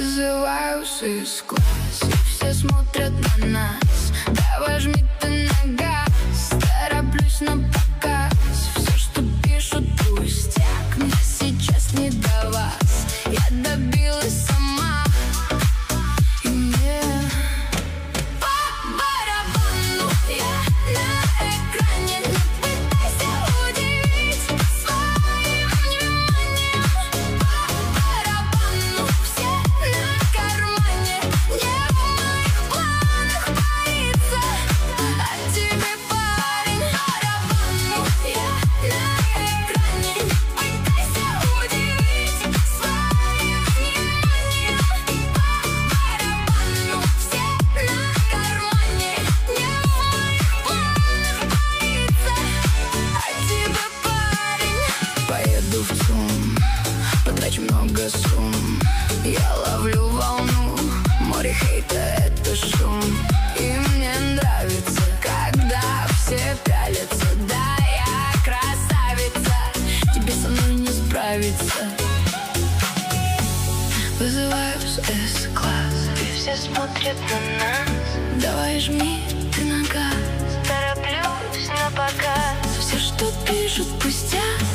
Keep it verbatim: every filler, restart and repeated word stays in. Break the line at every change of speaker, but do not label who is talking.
Вызываюсь из класс, и все смотрят на нас. Давай жми ты на газ, тороплюсь на показ. Все, что пишут, пустяк, мне сейчас не до вас. Я добилась сама, и мне по барабану. Я на экране, не пытайся удивить своим вниманием. По барабану, все на кармане. Не в моих планах боится от тебя, парень. Барабану, я на экране, не пытайся удивить своим вниманием. По барабану, все на кармане. Не в моих планах боится от тебя, парень. Поеду в ЦУМ, потрачу много сумм. Я ловлю волну, море хейта — это шум. И мне нравится, когда все пялятся. Да, я красавица, тебе со мной не справиться. Вызываюсь из класс, и все смотрят на нас. Давай жми ты на газ, тороплюсь на показ. Все, что пишут, пустяк,